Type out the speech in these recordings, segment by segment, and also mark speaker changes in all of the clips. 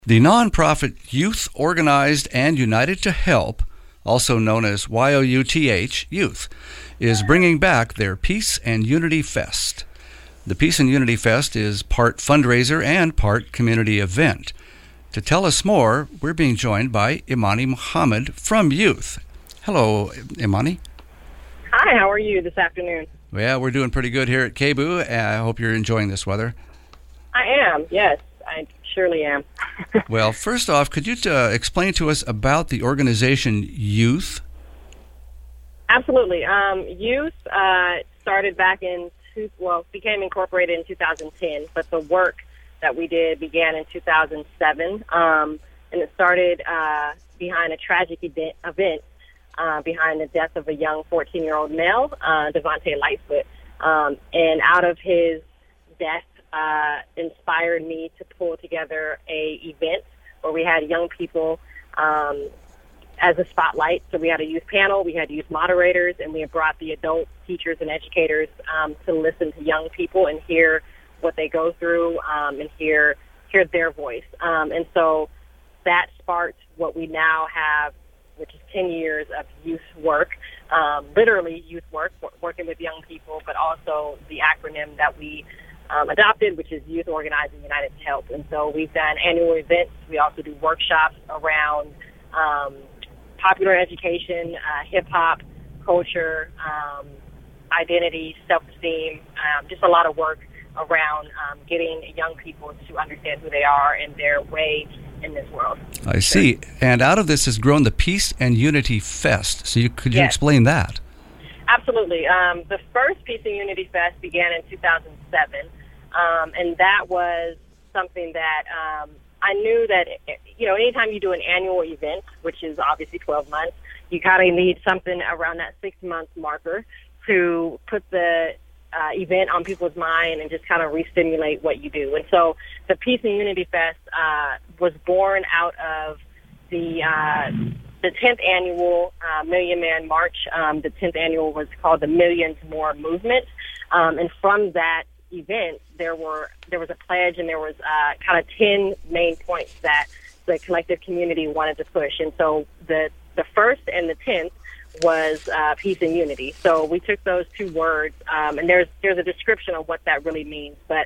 Speaker 1: The nonprofit Youth Organized and United to Help, also known as YOUTH Youth, is bringing back their Peace and Unity Fest. The Peace and Unity Fest is part fundraiser and part community event. To tell us more, we're being joined by Imani Muhammad from Youth. Hello, Imani.
Speaker 2: Hi, how are you this afternoon?
Speaker 1: Well, we're doing pretty good here at KBOO. I hope you're enjoying this weather.
Speaker 2: I am, yes. I surely am.
Speaker 1: Well, first off, could you explain to us about the organization Youth?
Speaker 2: Absolutely. Youth started back became incorporated in 2010, but the work that we did began in 2007, and it started behind a tragic event behind the death of a young 14-year-old male, Devontae Lightfoot, and out of his death, inspired me to pull together a event where we had young people as a spotlight. So we had a youth panel, we had youth moderators, and we had brought the adult teachers and educators to listen to young people and hear what they go through and hear their voice. And so that sparked what we now have, which is 10 years of youth work, literally youth work, working with young people, but also the acronym that we adopted, which is Youth Organized and United to Help. And so we've done annual events. We also do workshops around popular education, hip-hop, culture, identity, self-esteem, just a lot of work around getting young people to understand who they are and their way in this world.
Speaker 1: I see. And out of this has grown the Peace and Unity Fest. So could you explain that?
Speaker 2: Absolutely. The first Peace and Unity Fest began in 2007, and that was something that I knew that, anytime you do an annual event, which is obviously 12 months, you kind of need something around that 6-month marker to put the event on people's mind and just kind of re-stimulate what you do. And so the Peace and Unity Fest was born out of the 10th annual Million Man March. The 10th annual was called the Millions More Movement. And from that event, there was a pledge, and there was kind of 10 main points that the collective community wanted to push. And so the first and the 10th was peace and unity. So we took those two words, and there's a description of what that really means. But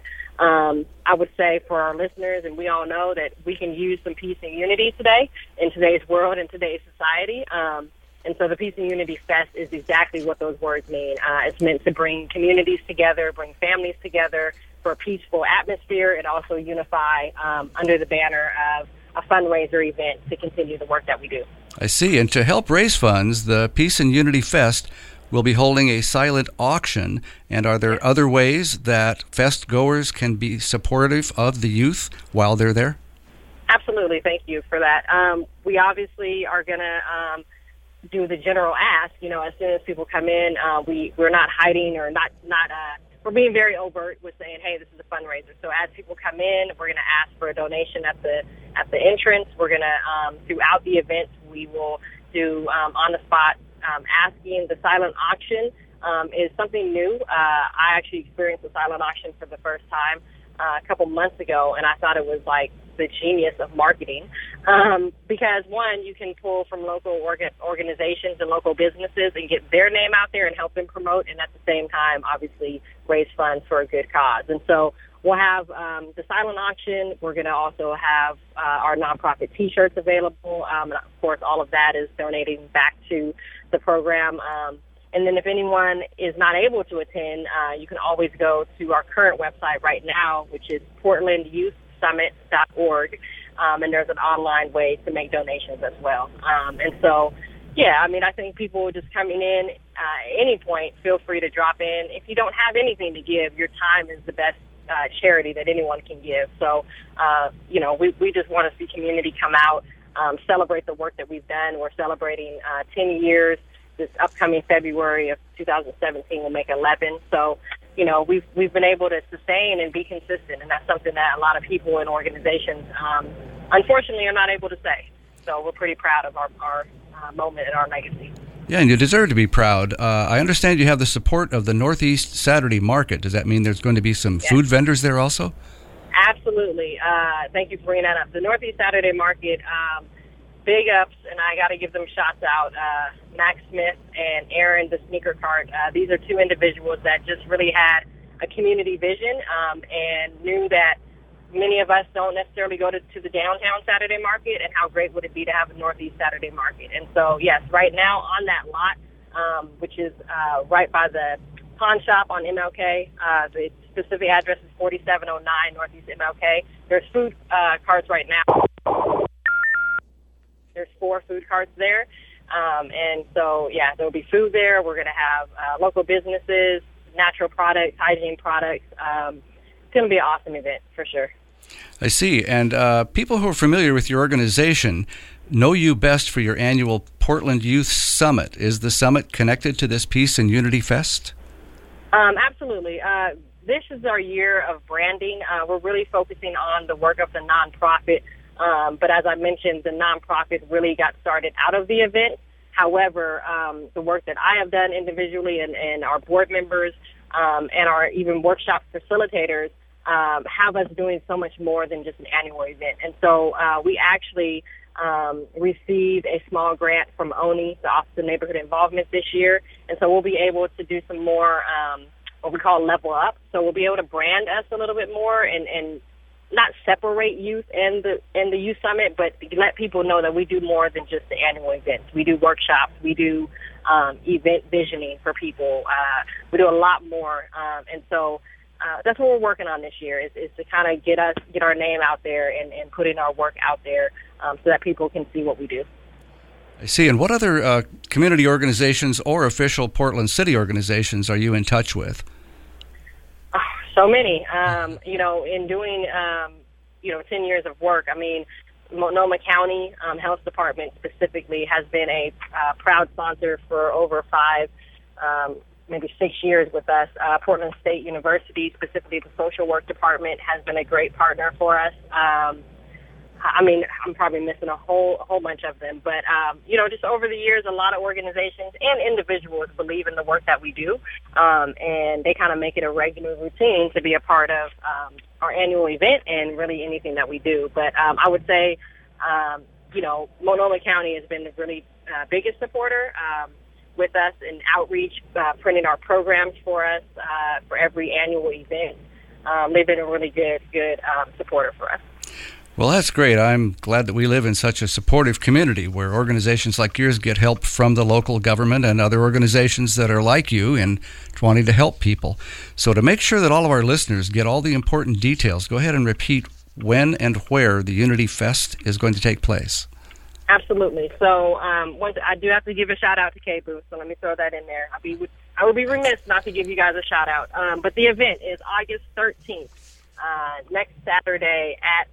Speaker 2: I would say for our listeners, and we all know that we can use some peace and unity today in today's world and today's society. And so the Peace and Unity Fest is exactly what those words mean. It's meant to bring communities together, bring families together for a peaceful atmosphere, and also unify under the banner of a fundraiser event to continue the work that we do.
Speaker 1: I see. And to help raise funds, the Peace and Unity Fest will be holding a silent auction. And are there other ways that fest goers can be supportive of the youth while they're there?
Speaker 2: Absolutely. Thank you for that. We obviously are going to do the general ask. As soon as people come in, we're not hiding or not we're being very overt with saying, hey, this is a fundraiser. So as people come in, we're going to ask for a donation at the entrance. We're going to, throughout the event, we will do on-the-spot asking. The silent auction is something new. I actually experienced the silent auction for the first time a couple months ago, and I thought it was like the genius of marketing because, one, you can pull from local organizations and local businesses and get their name out there and help them promote, and at the same time, obviously, raise funds for a good cause. And so we'll have the silent auction. We're going to also have our nonprofit T-shirts available. And of course, all of that is donating back to the program. And then if anyone is not able to attend, you can always go to our current website right now, which is portlandyouthsummit.org. And there's an online way to make donations as well. And so, I think people just coming in at any point, feel free to drop in. If you don't have anything to give, your time is the best charity that anyone can give. So, we just want to see community come out, celebrate the work that we've done. We're celebrating 10 years. This upcoming February of 2017 will make 11. So, we've been able to sustain and be consistent, and that's something that a lot of people and organizations, unfortunately, are not able to say. So we're pretty proud of our moment and our legacy.
Speaker 1: Yeah, and you deserve to be proud. I understand you have the support of the Northeast Saturday Market. Does that mean there's going to be some food vendors there also?
Speaker 2: Absolutely. Thank you for bringing that up. The Northeast Saturday Market, big ups, and I got to give them shots out. Max Smith and Aaron, the sneaker cart. These are two individuals that just really had a community vision and knew that many of us don't necessarily go to the downtown Saturday Market, and how great would it be to have a Northeast Saturday Market. And so, yes, right now on that lot, which is right by the pawn shop on MLK, the specific address is 4709 Northeast MLK. There's food carts right now. There's 4 food carts there. And so, yeah, there'll be food there. We're going to have local businesses, natural products, hygiene products. It's going to be an awesome event for sure.
Speaker 1: I see. And people who are familiar with your organization know you best for your annual Portland Youth Summit. Is the summit connected to this Peace and Unity Fest?
Speaker 2: Absolutely. This is our year of branding. We're really focusing on the work of the nonprofit. But as I mentioned, the nonprofit really got started out of the event. However, the work that I have done individually and our board members and our even workshop facilitators have us doing so much more than just an annual event. And so we actually received a small grant from ONI, the Office of Neighborhood Involvement, this year. And so we'll be able to do some more what we call level up. So we'll be able to brand us a little bit more and not separate youth and the Youth Summit, but let people know that we do more than just the annual events. We do workshops. We do event visioning for people. We do a lot more. And so that's what we're working on this year is to kind of get our name out there and putting our work out there so that people can see what we do.
Speaker 1: I see. And what other community organizations or official Portland City organizations are you in touch with?
Speaker 2: So many. In doing 10 years of work, I mean, Multnomah County Health Department specifically has been a proud sponsor for over 5, maybe 6 years with us. Portland State University, specifically the social work department, has been a great partner for us. I'm probably missing a whole bunch of them, but just over the years, a lot of organizations and individuals believe in the work that we do, and they kind of make it a regular routine to be a part of our annual event and really anything that we do. But I would say, Multnomah County has been the really biggest supporter with us in outreach, printing our programs for us for every annual event. They've been a really good supporter for us.
Speaker 1: Well, that's great. I'm glad that we live in such a supportive community where organizations like yours get help from the local government and other organizations that are like you and wanting to help people. So to make sure that all of our listeners get all the important details, go ahead and repeat when and where the Unity Fest is going to take place.
Speaker 2: Absolutely. So I do have to give a shout out to KBOO, so let me throw that in there. I would be remiss not to give you guys a shout out. But the event is August 13th, next Saturday at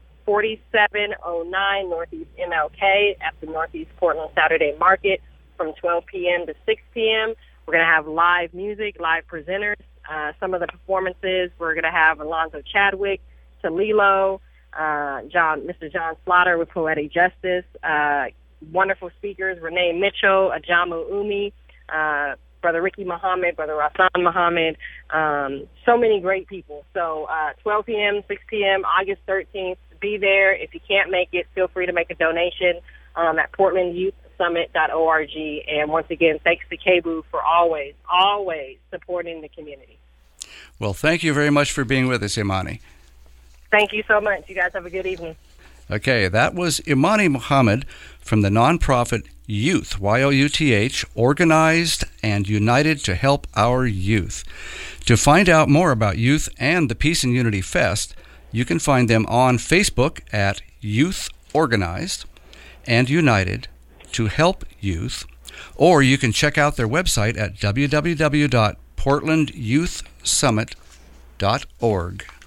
Speaker 2: 4709 Northeast MLK at the Northeast Portland Saturday Market from 12 p.m. to 6 p.m. We're going to have live music, live presenters. Some of the performances, we're going to have Alonzo Chadwick, Talilo, Mr. John Slaughter with Poetic Justice, wonderful speakers, Renee Mitchell, Ajamu Umi, Brother Ricky Muhammad, Brother Rasan Muhammad, so many great people. So 12 p.m., 6 p.m., August 13th, be there. If you can't make it, feel free to make a donation at portlandyouthsummit.org. And once again, thanks to KBOO for always supporting the community.
Speaker 1: Well, thank you very much for being with us, Imani.
Speaker 2: Thank you so much. You guys have a good evening.
Speaker 1: Okay, that was Imani Muhammad from the nonprofit Youth, Y-O-U-T-H, organized and united to help our youth. To find out more about youth and the Peace and Unity Fest, you can find them on Facebook at Youth Organized and United to Help Youth, or you can check out their website at www.portlandyouthsummit.org.